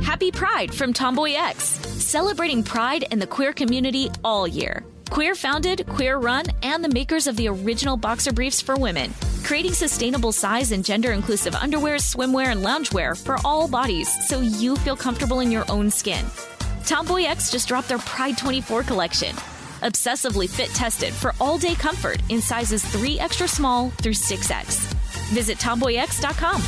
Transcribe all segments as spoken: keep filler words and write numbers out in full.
Happy Pride from Tomboy X, celebrating pride and the queer community all year. Queer founded, queer run, and the makers of the original boxer briefs for women, creating sustainable size and gender inclusive underwear, swimwear, and loungewear for all bodies so you feel comfortable in your own skin. Tomboy X just dropped their Pride twenty-four collection. Obsessively fit tested for all day comfort in sizes three extra small through six X. Visit tomboy x dot com.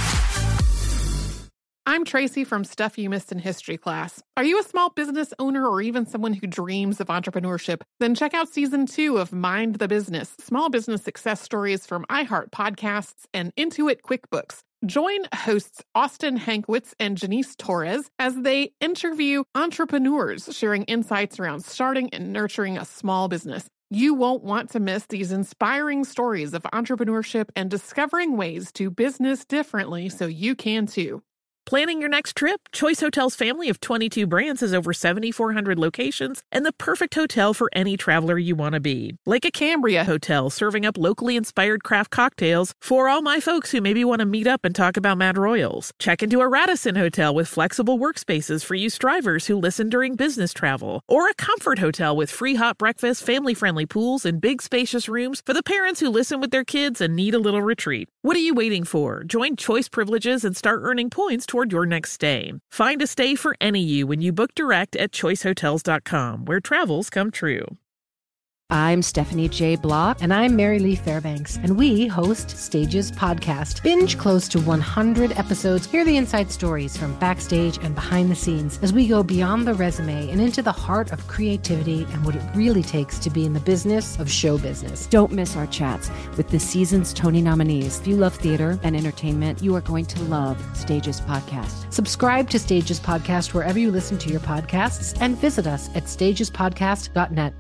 I'm Tracy from Stuff You Missed in History class. Are you a small business owner or even someone who dreams of entrepreneurship? Then check out season two of Mind the Business, small business success stories from iHeart Podcasts and Intuit QuickBooks. Join hosts Austin Hankwitz and Janice Torres as they interview entrepreneurs sharing insights around starting and nurturing a small business. You won't want to miss these inspiring stories of entrepreneurship and discovering ways to business differently so you can too. Planning your next trip? Choice Hotels' family of twenty-two brands has over seven thousand four hundred locations and the perfect hotel for any traveler you want to be. Like a Cambria Hotel, serving up locally inspired craft cocktails for all my folks who maybe want to meet up and talk about Mad Royals. Check into a Radisson Hotel with flexible workspaces for you strivers who listen during business travel. Or a Comfort Hotel with free hot breakfast, family-friendly pools, and big spacious rooms for the parents who listen with their kids and need a little retreat. What are you waiting for? Join Choice Privileges and start earning points toward your next stay. Find a stay for any you when you book direct at choice hotels dot com, where travels come true. I'm Stephanie J. Block. And I'm Mary Lee Fairbanks. And we host Stages Podcast. Binge close to one hundred episodes. Hear the inside stories from backstage and behind the scenes as we go beyond the resume and into the heart of creativity and what it really takes to be in the business of show business. Don't miss our chats with this season's Tony nominees. If you love theater and entertainment, you are going to love Stages Podcast. Subscribe to Stages Podcast wherever you listen to your podcasts and visit us at stages podcast dot net.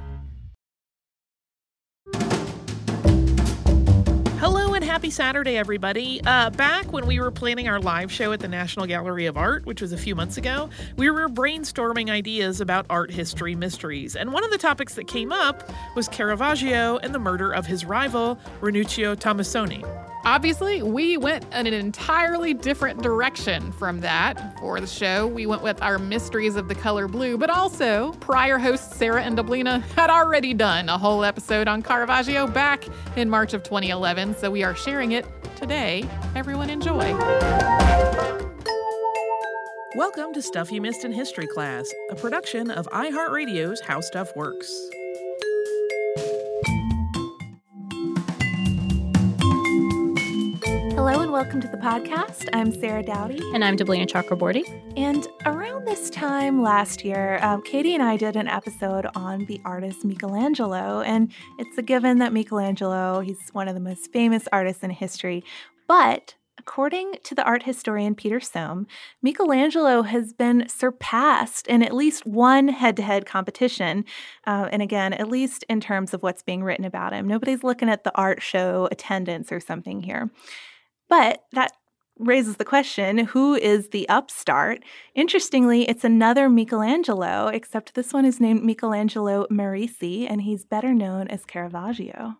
Happy Saturday, everybody. Uh, back when we were planning our live show at the National Gallery of Art, which was a few months ago, we were brainstorming ideas about art history mysteries. And one of the topics that came up was Caravaggio and the murder of his rival, Ranuccio Tomassoni. Obviously, we went in an entirely different direction from that. For the show, we went with our Mysteries of the Color Blue, but also prior hosts Sarah and Deblina had already done a whole episode on Caravaggio back in March of twenty eleven, so we are sharing it today. Everyone enjoy. Welcome to Stuff You Missed in History class, a production of iHeartRadio's How Stuff Works. Hello and welcome to the podcast. I'm Sarah Dowdy. And I'm Deblina Chakraborty. And around this time last year, um, Katie and I did an episode on the artist Michelangelo. And it's a given that Michelangelo, he's one of the most famous artists in history. But according to the art historian Peter Sohm, Michelangelo has been surpassed in at least one head-to-head competition. Uh, and again, at least in terms of what's being written about him. Nobody's looking at the art show attendance or something here. But that raises the question, who is the upstart? Interestingly, it's another Michelangelo, except this one is named Michelangelo Merisi, and he's better known as Caravaggio.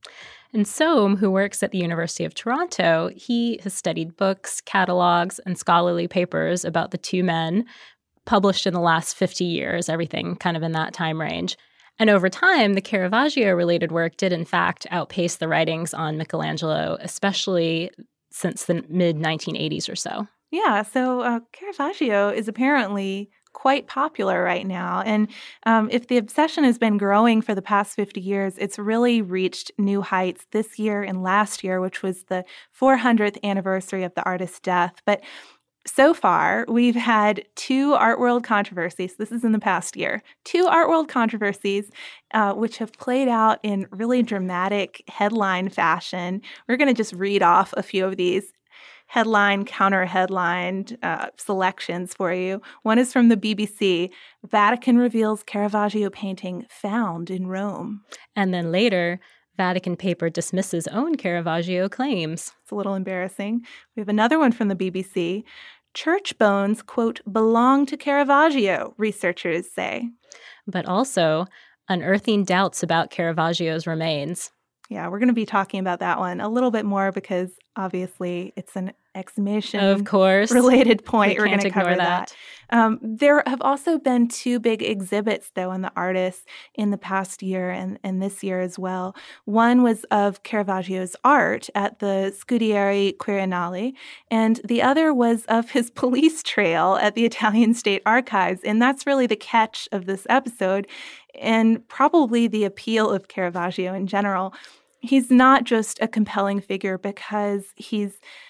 And Sohm, who works at the University of Toronto, he has studied books, catalogs, and scholarly papers about the two men published in the last fifty years, everything kind of in that time range. And over time, the Caravaggio-related work did in fact outpace the writings on Michelangelo, especially since the mid nineteen eighties or so. Yeah, so uh, Caravaggio is apparently quite popular right now. And um, if the obsession has been growing for the past fifty years, it's really reached new heights this year and last year, which was the four hundredth anniversary of the artist's death. But so far, we've had two art world controversies. This is in the past year. Two art world controversies, uh, which have played out in really dramatic headline fashion. We're going to just read off a few of these headline, counter-headlined uh, selections for you. One is from the B B C. Vatican reveals Caravaggio painting found in Rome. And then later, Vatican paper dismisses own Caravaggio claims. It's a little embarrassing. We have another one from the B B C. Church bones, quote, belong to Caravaggio, researchers say. But also, unearthing doubts about Caravaggio's remains. Yeah, we're going to be talking about that one a little bit more because obviously it's an exclamation of course. related point. We We're going to cover that. that. Um, there have also been two big exhibits, though, on the artists in the past year and, and this year as well. One was of Caravaggio's art at the Scudieri Quirínale, and the other was of his police trail at the Italian State Archives. And that's really the catch of this episode and probably the appeal of Caravaggio in general. He's not just a compelling figure because he's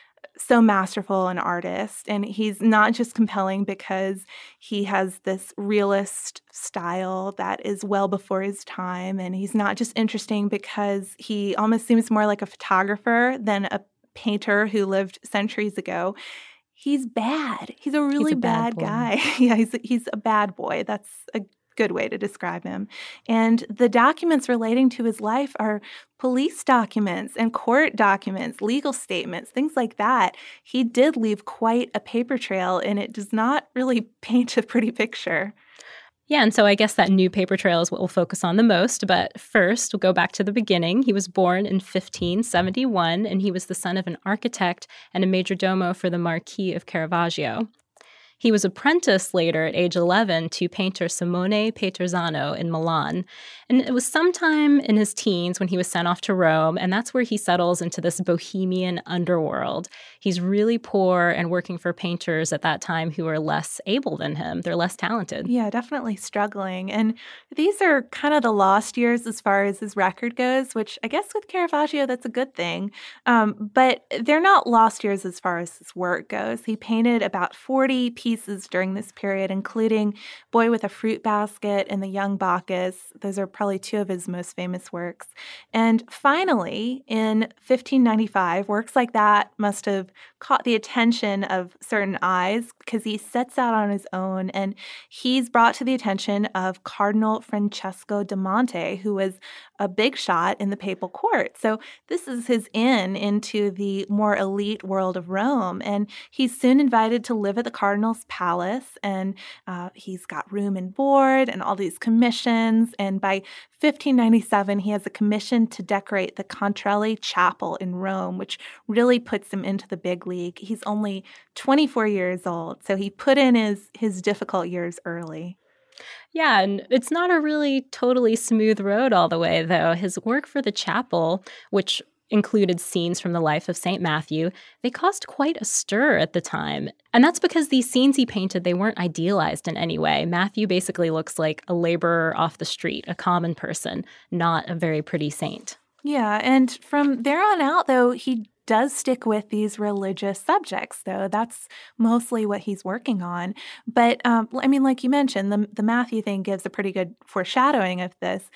so masterful an artist, and he's not just compelling because he has this realist style that is well before his time, and he's not just interesting because he almost seems more like a photographer than a painter who lived centuries ago. He's bad. He's a really he's a bad, bad guy. yeah, he's he's a bad boy. That's a good way to describe him. And the documents relating to his life are police documents and court documents, legal statements, things like that. He did leave quite a paper trail, and it does not really paint a pretty picture. Yeah, and so I guess that new paper trail is what we'll focus on the most. But first, we'll go back to the beginning. He was born in fifteen seventy-one, and he was the son of an architect and a major domo for the Marquis of Caravaggio. He was apprenticed later at age eleven to painter Simone Peterzano in Milan. And it was sometime in his teens when he was sent off to Rome, and that's where he settles into this bohemian underworld. He's really poor and working for painters at that time who are less able than him. They're less talented. Yeah, definitely struggling. And these are kind of the lost years as far as his record goes, which I guess with Caravaggio, that's a good thing. Um, but they're not lost years as far as his work goes. He painted about forty pieces during this period, including Boy with a Fruit Basket and The Young Bacchus. Those are probably two of his most famous works. And finally, in fifteen ninety-five, works like that must have caught the attention of certain eyes because he sets out on his own, and he's brought to the attention of Cardinal Francesco da Monte, who was a big shot in the papal court. So this is his in into the more elite world of Rome, and he's soon invited to live at the cardinal's palace, and uh, he's got room and board and all these commissions, and by fifteen ninety-seven, he has a commission to decorate the Contrelli Chapel in Rome, which really puts him into the big league. He's only twenty-four years old, so he put in his, his difficult years early. Yeah, and it's not a really totally smooth road all the way, though. His work for the chapel, which included scenes from the life of Saint Matthew, they caused quite a stir at the time. And that's because these scenes he painted, they weren't idealized in any way. Matthew basically looks like a laborer off the street, a common person, not a very pretty saint. Yeah, and from there on out, though, he does stick with these religious subjects, though. That's mostly what he's working on. But, um, I mean, like you mentioned, the, the Matthew thing gives a pretty good foreshadowing of this.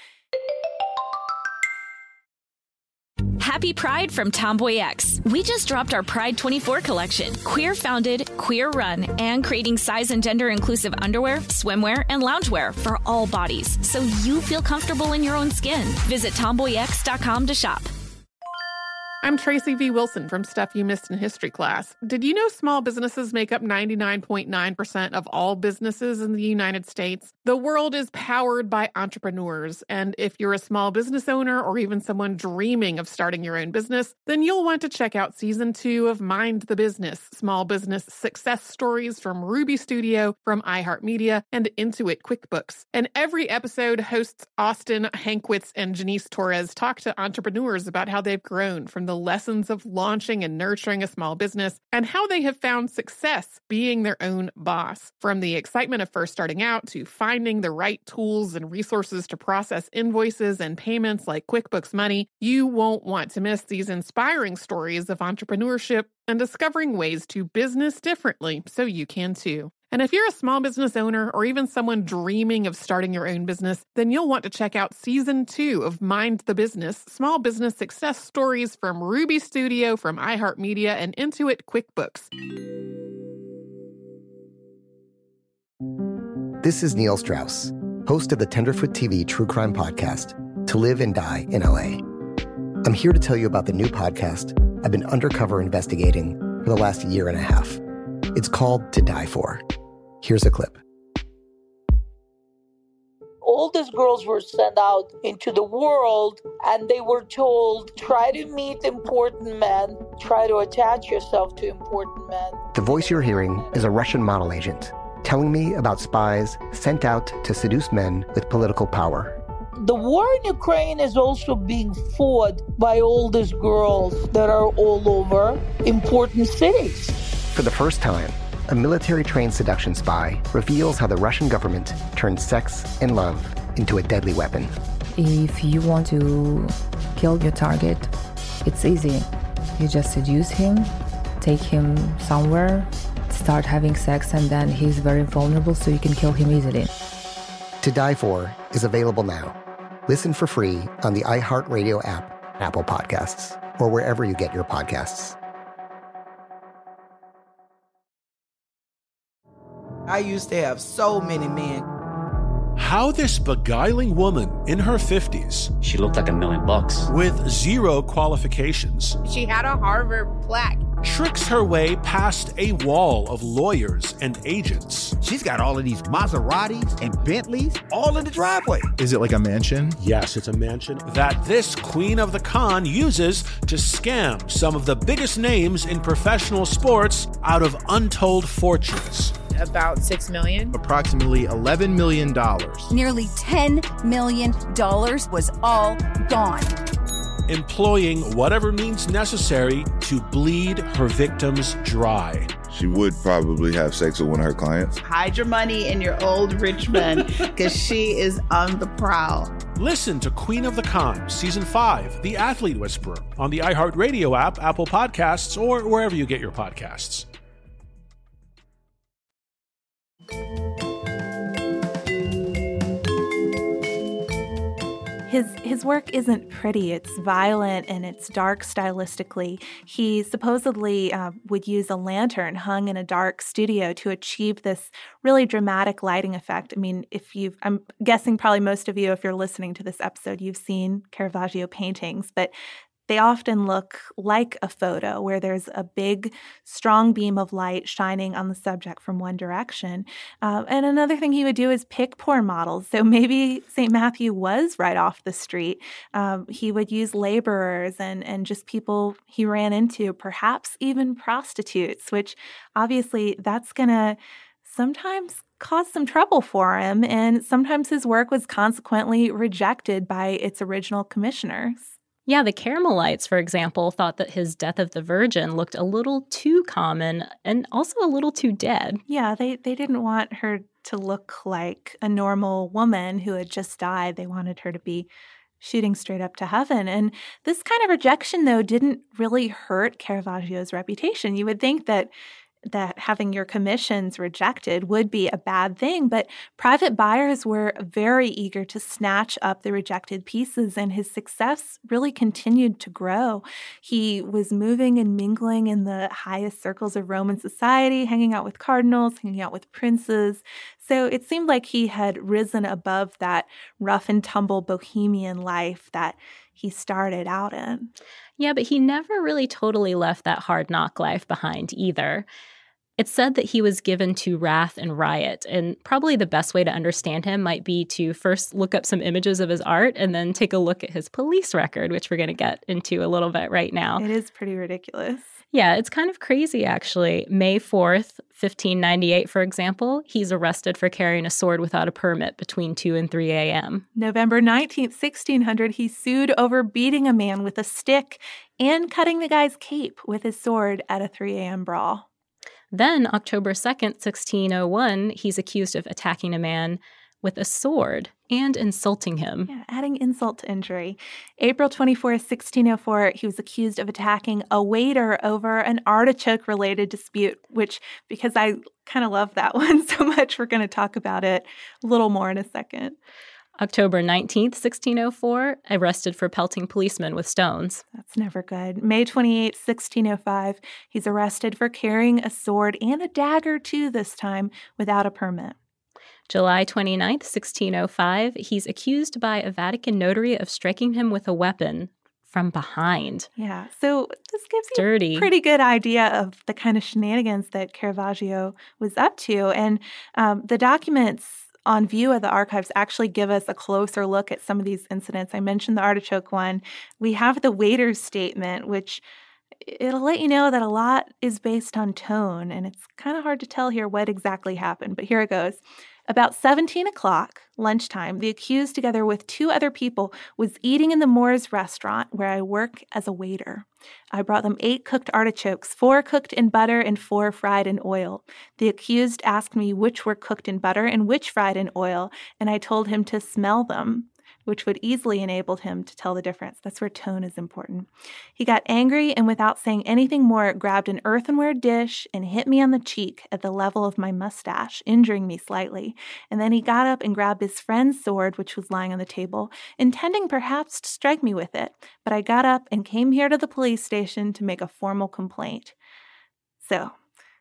Happy Pride from Tomboy X. We just dropped our Pride twenty-four collection. Queer founded, queer run, and creating size and gender inclusive underwear, swimwear, and loungewear for all bodies, so you feel comfortable in your own skin. Visit tomboy x dot com to shop. I'm Tracy V. Wilson from Stuff You Missed in History Class. Did you know small businesses make up ninety-nine point nine percent of all businesses in the United States? The world is powered by entrepreneurs, and if you're a small business owner or even someone dreaming of starting your own business, then you'll want to check out Season two of Mind the Business, Small Business Success Stories from Ruby Studio, from iHeartMedia, and Intuit QuickBooks. And every episode, hosts Austin Hankwitz and Janice Torres talk to entrepreneurs about how they've grown from the lessons of launching and nurturing a small business and how they have found success being their own boss. From the excitement of first starting out to finding the right tools and resources to process invoices and payments like QuickBooks Money, you won't want to miss these inspiring stories of entrepreneurship and discovering ways to business differently so you can too. And if you're a small business owner or even someone dreaming of starting your own business, then you'll want to check out Season two of Mind the Business, Small Business Success Stories from Ruby Studio, from iHeartMedia, and Intuit QuickBooks. This is Neil Strauss, host of the Tenderfoot T V true crime podcast, To Live and Die in L A. I'm here to tell you about the new podcast I've been undercover investigating for the last year and a half. It's called To Die For. Here's a clip. all these girls were sent out into the world and they were told, try to meet important men, try to attach yourself to important men. The voice you're hearing is a Russian model agent telling me about spies sent out to seduce men with political power. The war in Ukraine is also being fought by all these girls that are all over important cities. For the first time, a military-trained seduction spy reveals how the Russian government turned sex and love into a deadly weapon. If you want to kill your target, it's easy. You just seduce him, take him somewhere, start having sex, and then he's very vulnerable, so you can kill him easily. To Die For is available now. Listen for free on the iHeartRadio app, Apple Podcasts, or wherever you get your podcasts. I used to have so many men. How this beguiling woman in her fifties, she looked like a million bucks, with zero qualifications, she had a Harvard plaque, tricks her way past a wall of lawyers and agents. She's got all of these Maseratis and Bentleys all in the driveway. Is it like a mansion? Yes, it's a mansion that this queen of the con uses to scam some of the biggest names in professional sports out of untold fortunes. About six million dollars. Approximately eleven million dollars. Nearly ten million dollars was all gone. Employing whatever means necessary to bleed her victims dry. She would probably have sex with one of her clients. Hide your money in your old rich man, because she is on the prowl. Listen to Queen of the Con, Season five, The Athlete Whisperer, on the iHeartRadio app, Apple Podcasts, or wherever you get your podcasts. His his work isn't pretty. It's violent and it's dark stylistically. He supposedly uh, would use a lantern hung in a dark studio to achieve this really dramatic lighting effect. I mean, if you've, I'm guessing probably most of you, if you're listening to this episode, you've seen Caravaggio paintings, but they often look like a photo where there's a big, strong beam of light shining on the subject from one direction. Uh, and another thing he would do is pick poor models. So maybe Saint Matthew was right off the street. Um, he would use laborers and, and just people he ran into, perhaps even prostitutes, which obviously that's going to sometimes cause some trouble for him. And sometimes his work was consequently rejected by its original commissioners. Yeah, the Carmelites, for example, thought that his Death of the Virgin looked a little too common and also a little too dead. Yeah, they, they didn't want her to look like a normal woman who had just died. They wanted her to be shooting straight up to heaven. And this kind of rejection, though, didn't really hurt Caravaggio's reputation. You would think that that having your commissions rejected would be a bad thing, but private buyers were very eager to snatch up the rejected pieces, and his success really continued to grow. He was moving and mingling in the highest circles of Roman society, hanging out with cardinals, hanging out with princes. So it seemed like he had risen above that rough and tumble bohemian life that he started out in. Yeah, but he never really totally left that hard knock life behind either. It's said that he was given to wrath and riot, and probably the best way to understand him might be to first look up some images of his art and then take a look at his police record, which we're going to get into a little bit right now. It is pretty ridiculous. Yeah, it's kind of crazy, actually. May fourth, fifteen ninety-eight, for example, he's arrested for carrying a sword without a permit between two and three a.m. November nineteenth, sixteen hundred, he sued over beating a man with a stick and cutting the guy's cape with his sword at a three a.m. brawl. Then, October second, sixteen oh one, he's accused of attacking a man with a sword and insulting him. Yeah, adding insult to injury. April twenty-fourth, sixteen oh four, he was accused of attacking a waiter over an artichoke-related dispute, which, because I kind of love that one so much, we're going to talk about it a little more in a second. October nineteenth, sixteen oh four, arrested for pelting policemen with stones. That's never good. May twenty-eighth, sixteen oh five, he's arrested for carrying a sword and a dagger, too, this time, without a permit. July twenty-ninth, sixteen oh five, he's accused by a Vatican notary of striking him with a weapon from behind. Yeah, so this gives you Dirty. a pretty good idea of the kind of shenanigans that Caravaggio was up to. And um, the documents on View of the Archives actually give us a closer look at some of these incidents. I mentioned the artichoke one. We have the waiter's statement, which it'll let you know that a lot is based on tone, and it's kind of hard to tell here what exactly happened, but here it goes. About seventeen o'clock, lunchtime, the accused, together with two other people, was eating in the Moores restaurant where I work as a waiter. I brought them eight cooked artichokes, four cooked in butter and four fried in oil. The accused asked me which were cooked in butter and which fried in oil, and I told him to smell them, which would easily enable him to tell the difference. That's where tone is important. He got angry and, without saying anything more, grabbed an earthenware dish and hit me on the cheek at the level of my mustache, injuring me slightly. And then he got up and grabbed his friend's sword, which was lying on the table, intending perhaps to strike me with it. But I got up and came here to the police station to make a formal complaint. So,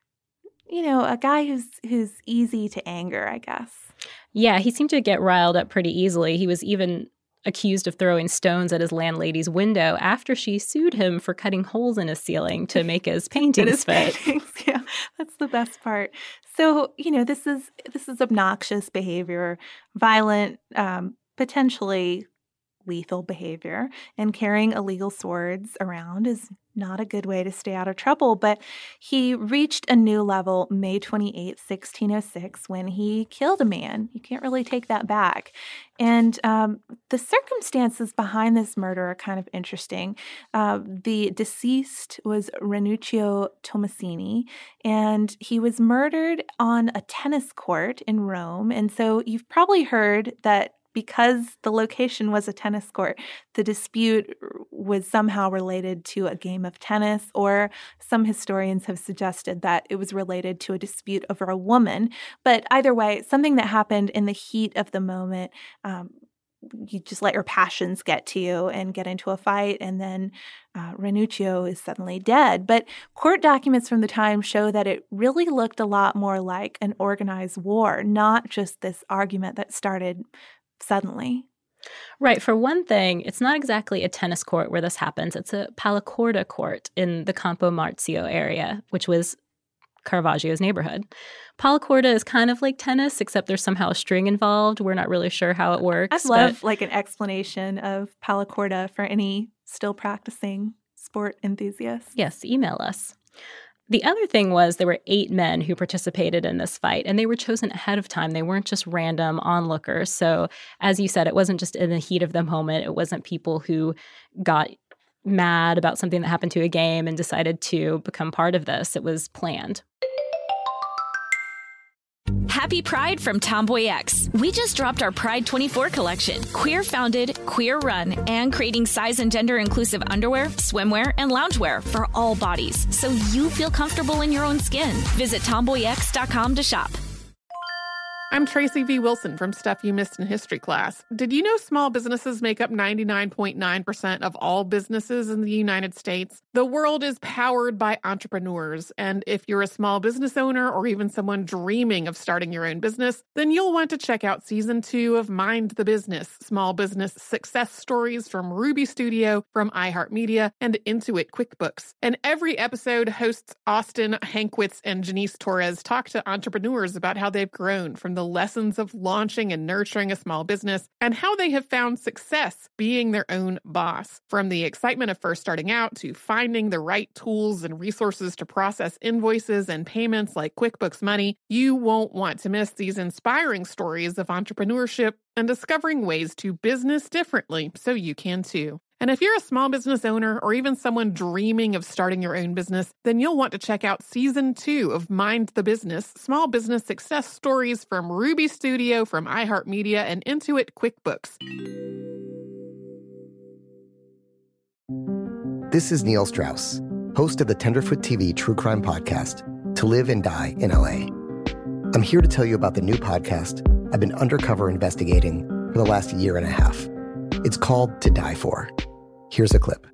you know, a guy who's who's easy to anger, I guess. Yeah, he seemed to get riled up pretty easily. He was even accused of throwing stones at his landlady's window after she sued him for cutting holes in his ceiling to make his paintings his fit. Paintings, yeah, that's the best part. So, you know, this is this is obnoxious behavior, violent, um, potentially lethal behavior, and carrying illegal swords around is not a good way to stay out of trouble. But he reached a new level May twenty-eighth, sixteen oh six, when he killed a man. You can't really take that back. And um, the circumstances behind this murder are kind of interesting. Uh, the deceased was Ranuccio Tomasini, and he was murdered on a tennis court in Rome. And so you've probably heard that because the location was a tennis court, the dispute was somehow related to a game of tennis, or some historians have suggested that it was related to a dispute over a woman. But either way, something that happened in the heat of the moment. Um, you just let your passions get to you and get into a fight, and then uh, Ranuccio is suddenly dead. But court documents from the time show that it really looked a lot more like an organized war, not just this argument that started suddenly. Right. For one thing, it's not exactly a tennis court where this happens. It's a Palacorda court in the Campo Marzio area, which was Caravaggio's neighborhood. Palacorda is kind of like tennis, except there's somehow a string involved. We're not really sure how it works. I'd love like an explanation of Palacorda for any still practicing sport enthusiasts. Yes, email us. The other thing was there were eight men who participated in this fight, and they were chosen ahead of time. They weren't just random onlookers. So, as you said, it wasn't just in the heat of the moment. It wasn't people who got mad about something that happened to a game and decided to become part of this. It was planned. Happy Pride from Tomboy X. We just dropped our Pride twenty-four collection. Queer founded, queer run, and creating size and gender inclusive underwear, swimwear, and loungewear for all bodies, so you feel comfortable in your own skin. Visit tomboy x dot com to shop. I'm Tracy V. Wilson from Stuff You Missed in History Class. Did you know small businesses make up ninety-nine point nine percent of all businesses in the United States? The world is powered by entrepreneurs, and if you're a small business owner or even someone dreaming of starting your own business, then you'll want to check out Season two of Mind the Business, Small Business Success Stories from Ruby Studio, from iHeartMedia, and Intuit QuickBooks. And every episode, hosts Austin Hankwitz and Janice Torres talk to entrepreneurs about how they've grown from the lessons of launching and nurturing a small business and how they have found success being their own boss. From the excitement of first starting out to finding the right tools and resources to process invoices and payments like QuickBooks Money, you won't want to miss these inspiring stories of entrepreneurship and discovering ways to business differently so you can too. And if you're a small business owner or even someone dreaming of starting your own business, then you'll want to check out Season two of Mind the Business, Small Business Success Stories from Ruby Studio, from iHeartMedia, and Intuit QuickBooks. This is Neil Strauss, host of the Tenderfoot T V true crime podcast, To Live and Die in L A. I'm here to tell you about the new podcast I've been undercover investigating for the last year and a half. It's called To Die For. Here's a clip.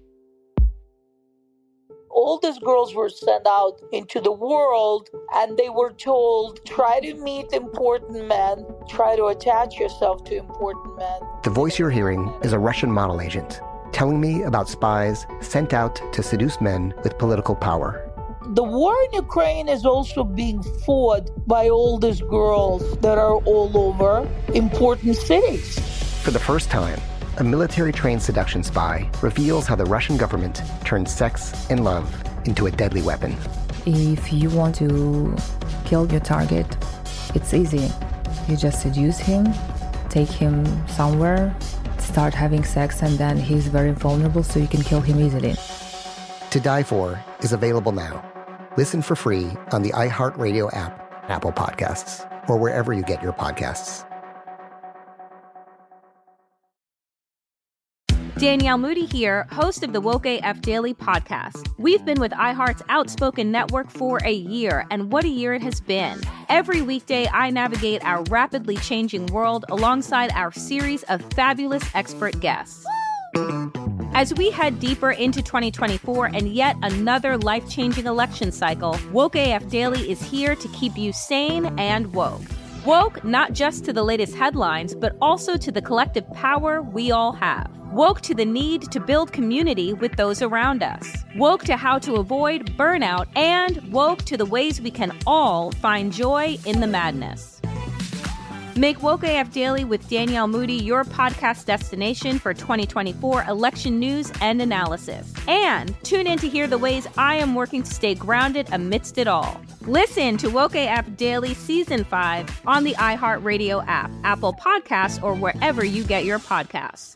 All these girls were sent out into the world and they were told, try to meet important men, try to attach yourself to important men. The voice you're hearing is a Russian model agent telling me about spies sent out to seduce men with political power. the war in Ukraine is also being fought by all these girls that are all over important cities. For the first time, a military-trained seduction spy reveals how the Russian government turned sex and love into a deadly weapon. If you want to kill your target, it's easy. You just seduce him, take him somewhere, start having sex, and then he's very vulnerable, so you can kill him easily. To Die For is available now. Listen for free on the iHeartRadio app, Apple Podcasts, or wherever you get your podcasts. Danielle Moody here, host of the Woke A F Daily podcast. We've been with iHeart's Outspoken Network for a year, and what a year it has been. Every weekday, I navigate our rapidly changing world alongside our series of fabulous expert guests. As we head deeper into twenty twenty-four and yet another life-changing election cycle, Woke A F Daily is here to keep you sane and woke. Woke not just to the latest headlines, but also to the collective power we all have. Woke to the need to build community with those around us. Woke to how to avoid burnout, and woke to the ways we can all find joy in the madness. Make Woke A F Daily with Danielle Moody your podcast destination for twenty twenty-four election news and analysis. And tune in to hear the ways I am working to stay grounded amidst it all. Listen to Woke A F Daily Season five on the iHeartRadio app, Apple Podcasts, or wherever you get your podcasts.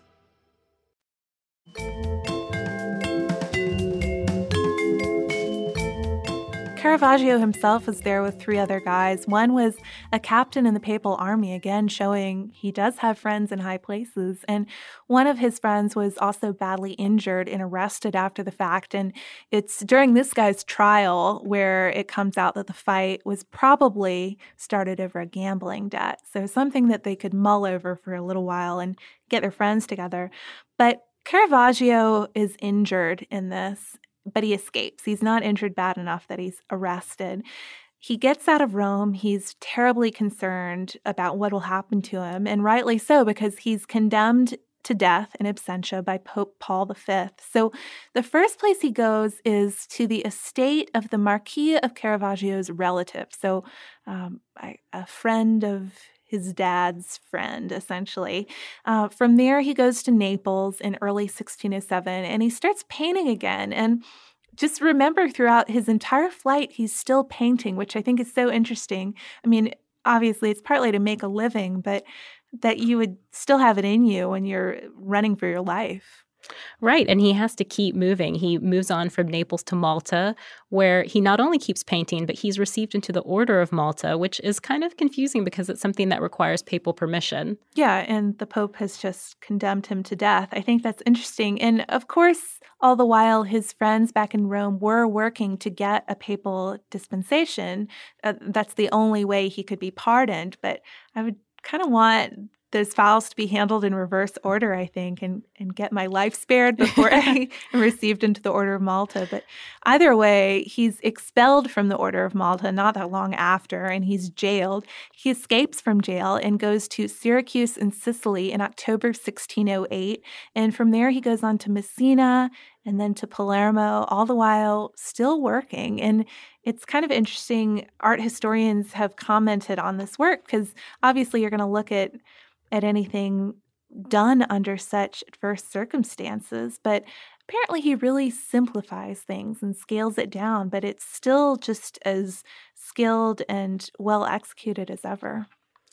Caravaggio himself was there with three other guys. One was a captain in the Papal Army, again showing he does have friends in high places. And one of his friends was also badly injured and arrested after the fact. And it's during this guy's trial where it comes out that the fight was probably started over a gambling debt. So something that they could mull over for a little while and get their friends together. But Caravaggio is injured in this, but he escapes. He's not injured bad enough that he's arrested. He gets out of Rome. He's terribly concerned about what will happen to him, and rightly so, because he's condemned to death in absentia by Pope Paul the Fifth. So the first place he goes is to the estate of the Marquis of Caravaggio's relative, so um, a friend of his dad's friend, essentially. Uh, from there, he goes to Naples in early sixteen oh seven, and he starts painting again. And just remember, throughout his entire flight, he's still painting, which I think is so interesting. I mean, obviously, it's partly to make a living, but that you would still have it in you when you're running for your life. Right, and he has to keep moving. He moves on from Naples to Malta, where he not only keeps painting, but he's received into the Order of Malta, which is kind of confusing because it's something that requires papal permission. Yeah, and the Pope has just condemned him to death. I think that's interesting. And of course, all the while, his friends back in Rome were working to get a papal dispensation. Uh, that's the only way he could be pardoned. But I would kind of want those files to be handled in reverse order, I think, and, and get my life spared before I am received into the Order of Malta. But either way, he's expelled from the Order of Malta not that long after, and he's jailed. He escapes from jail and goes to Syracuse in Sicily in October sixteen oh eight. And from there, he goes on to Messina and then to Palermo, all the while still working. And it's kind of interesting. Art historians have commented on this work because obviously you're going to look at at anything done under such adverse circumstances. But apparently he really simplifies things and scales it down, but it's still just as skilled and well executed as ever.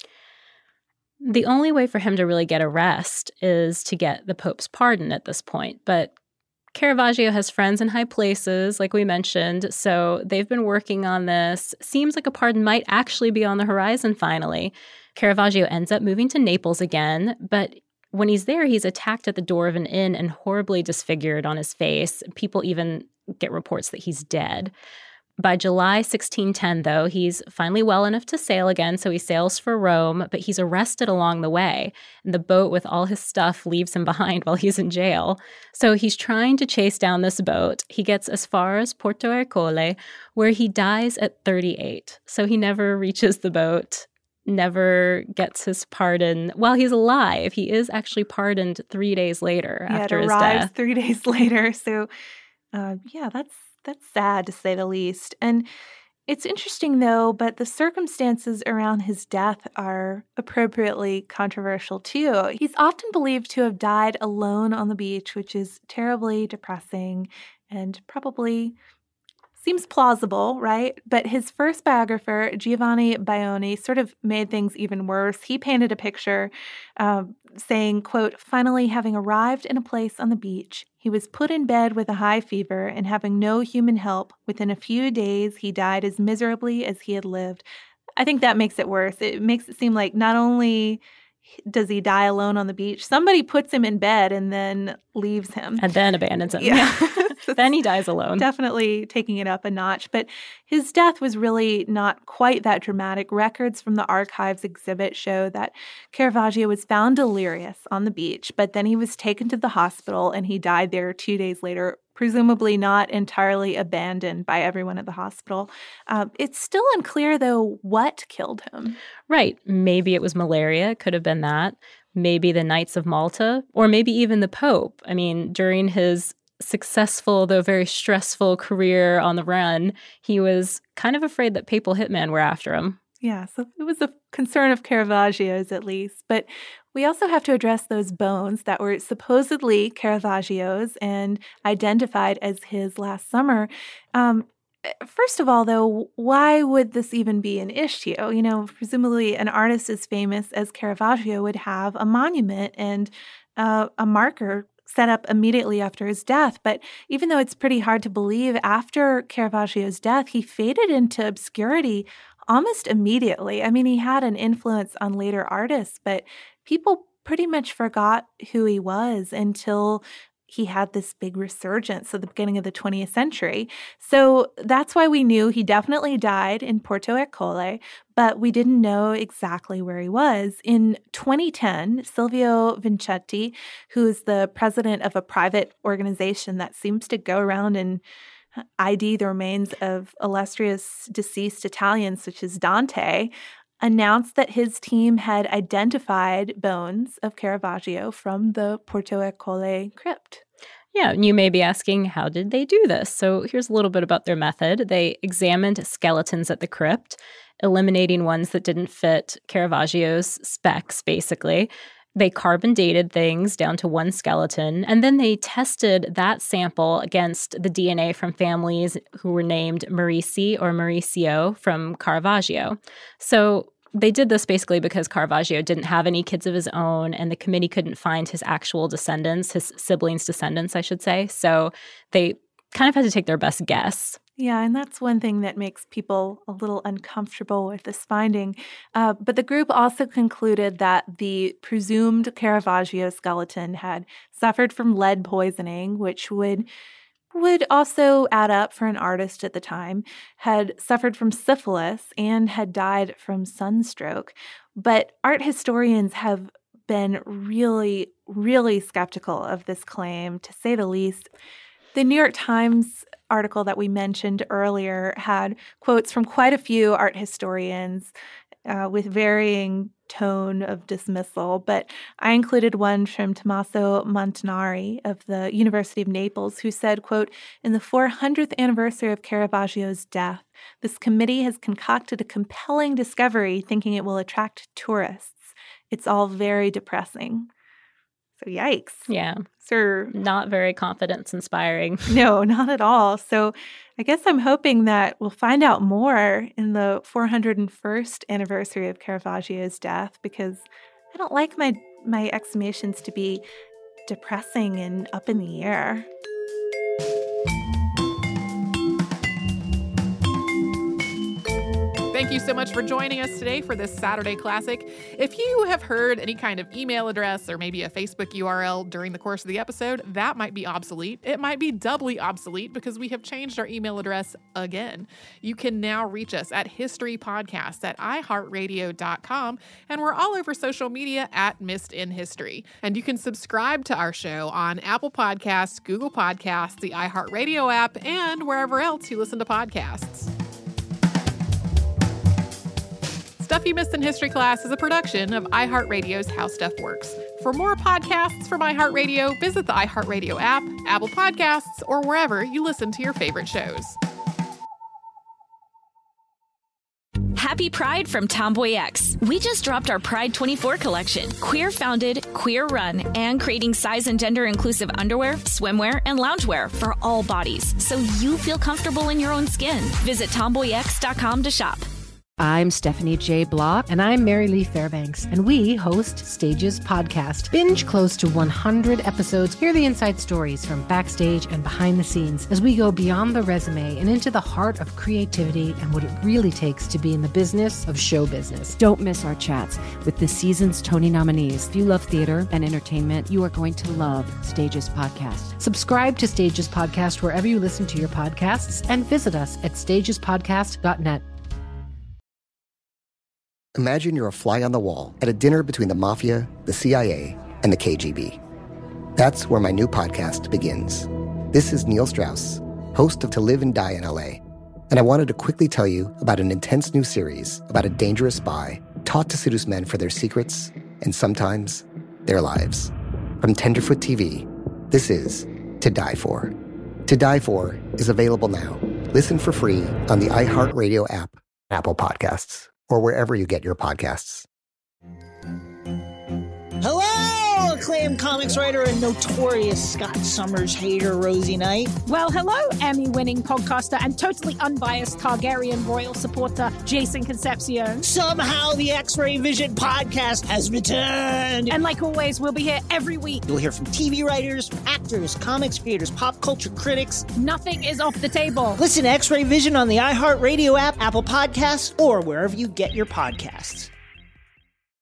The only way for him to really get a rest is to get the Pope's pardon at this point. But Caravaggio has friends in high places, like we mentioned, so they've been working on this. Seems like a pardon might actually be on the horizon finally. Caravaggio ends up moving to Naples again, but when he's there, he's attacked at the door of an inn and horribly disfigured on his face. People even get reports that he's dead. By July sixteen ten, though, he's finally well enough to sail again, so he sails for Rome, but he's arrested along the way. And the boat with all his stuff leaves him behind while he's in jail. So he's trying to chase down this boat. He gets as far as Porto Ercole, where he dies at thirty-eight. So he never reaches the boat, never gets his pardon while he's alive. He is actually pardoned three days later yeah, after it his arrives death. three days later. So, uh, yeah, that's that's sad to say the least. And it's interesting, though, but the circumstances around his death are appropriately controversial, too. He's often believed to have died alone on the beach, which is terribly depressing and probably seems plausible, right? But his first biographer, Giovanni Baioni, sort of made things even worse. He painted a picture uh, saying, quote, finally having arrived in a place on the beach, he was put in bed with a high fever and having no human help. Within a few days, he died as miserably as he had lived. I think that makes it worse. It makes it seem like not only does he die alone on the beach, somebody puts him in bed and then leaves him. And then abandons him. Yeah. Then he dies alone. Definitely taking it up a notch. But his death was really not quite that dramatic. Records from the archives exhibit show that Caravaggio was found delirious on the beach, but then he was taken to the hospital and he died there two days later, presumably not entirely abandoned by everyone at the hospital. Uh, it's still unclear, though, what killed him. Right. Maybe it was malaria. Could have been that. Maybe the Knights of Malta, or maybe even the Pope. I mean, during his successful, though very stressful career on the run, he was kind of afraid that papal hitmen were after him. Yeah, so it was a concern of Caravaggio's at least. But we also have to address those bones that were supposedly Caravaggio's and identified as his last summer. Um, first of all, though, why would this even be an issue? You know, presumably an artist as famous as Caravaggio would have a monument and uh, a marker set up immediately after his death. But even though it's pretty hard to believe, after Caravaggio's death, he faded into obscurity almost immediately. I mean, he had an influence on later artists, but people pretty much forgot who he was until he had this big resurgence at the beginning of the twentieth century. So that's why we knew he definitely died in Porto Ercole, but we didn't know exactly where he was. In twenty ten, Silvio Vincetti, who is the president of a private organization that seems to go around and I D the remains of illustrious deceased Italians, such as Dante, announced that his team had identified bones of Caravaggio from the Porto Ercole crypt. Yeah, and you may be asking, how did they do this? So here's a little bit about their method. They examined skeletons at the crypt, eliminating ones that didn't fit Caravaggio's specs, basically. They carbon dated things down to one skeleton, and then they tested that sample against the D N A from families who were named Merici or Mauricio from Caravaggio. So they did this basically because Caravaggio didn't have any kids of his own, and the committee couldn't find his actual descendants, his siblings' descendants, I should say. So they kind of had to take their best guess. Yeah, and that's one thing that makes people a little uncomfortable with this finding. Uh, but the group also concluded that the presumed Caravaggio skeleton had suffered from lead poisoning, which would would also add up for an artist at the time, had suffered from syphilis, and had died from sunstroke. But art historians have been really, really skeptical of this claim, to say the least. The New York Times article that we mentioned earlier had quotes from quite a few art historians uh, with varying tone of dismissal, but I included one from Tommaso Montanari of the University of Naples, who said, quote, in the four hundredth anniversary of Caravaggio's death, this committee has concocted a compelling discovery thinking it will attract tourists. It's all very depressing. So yikes. Yeah. Sir. Not very confidence-inspiring. No, not at all. So I guess I'm hoping that we'll find out more in the four hundred first anniversary of Caravaggio's death, because I don't like my, my exhumations to be depressing and up in the air. Thank you so much for joining us today for this Saturday Classic. If you have heard any kind of email address or maybe a Facebook U R L during the course of the episode, that might be obsolete. It might be doubly obsolete because we have changed our email address again. You can now reach us at historypodcast at i heart radio dot com, and we're all over social media at Missed in History. And you can subscribe to our show on Apple Podcasts, Google Podcasts, the iHeartRadio app, and wherever else you listen to podcasts. Stuff You Missed in History Class is a production of iHeartRadio's How Stuff Works. For more podcasts from iHeartRadio, visit the iHeartRadio app, Apple Podcasts, or wherever you listen to your favorite shows. Happy Pride from Tomboy X. We just dropped our Pride twenty-four collection. Queer founded, queer run, and creating size and gender inclusive underwear, swimwear, and loungewear for all bodies, so you feel comfortable in your own skin. Visit tomboy x dot com to shop. I'm Stephanie J. Block. And I'm Mary Lee Fairbanks, and we host Stages Podcast. Binge close to one hundred episodes. Hear the inside stories from backstage and behind the scenes as we go beyond the resume and into the heart of creativity and what it really takes to be in the business of show business. Don't miss our chats with the season's Tony nominees. If you love theater and entertainment, you are going to love Stages Podcast. Subscribe to Stages Podcast wherever you listen to your podcasts and visit us at stages podcast dot net. Imagine you're a fly on the wall at a dinner between the mafia, the C I A, and the K G B. That's where my new podcast begins. This is Neil Strauss, host of To Live and Die in L A, and I wanted to quickly tell you about an intense new series about a dangerous spy taught to seduce men for their secrets and sometimes their lives. From Tenderfoot T V, this is To Die For. To Die For is available now. Listen for free on the iHeartRadio app, Apple Podcasts, or wherever you get your podcasts. Hello, acclaimed comics writer and notorious Scott Summers hater, Rosie Knight. Well, hello, Emmy-winning podcaster and totally unbiased Targaryen royal supporter, Jason Concepcion. Somehow the X-Ray Vision podcast has returned. And like always, we'll be here every week. You'll hear from T V writers, actors, comics creators, pop culture critics. Nothing is off the table. Listen to X-Ray Vision on the iHeartRadio app, Apple Podcasts, or wherever you get your podcasts.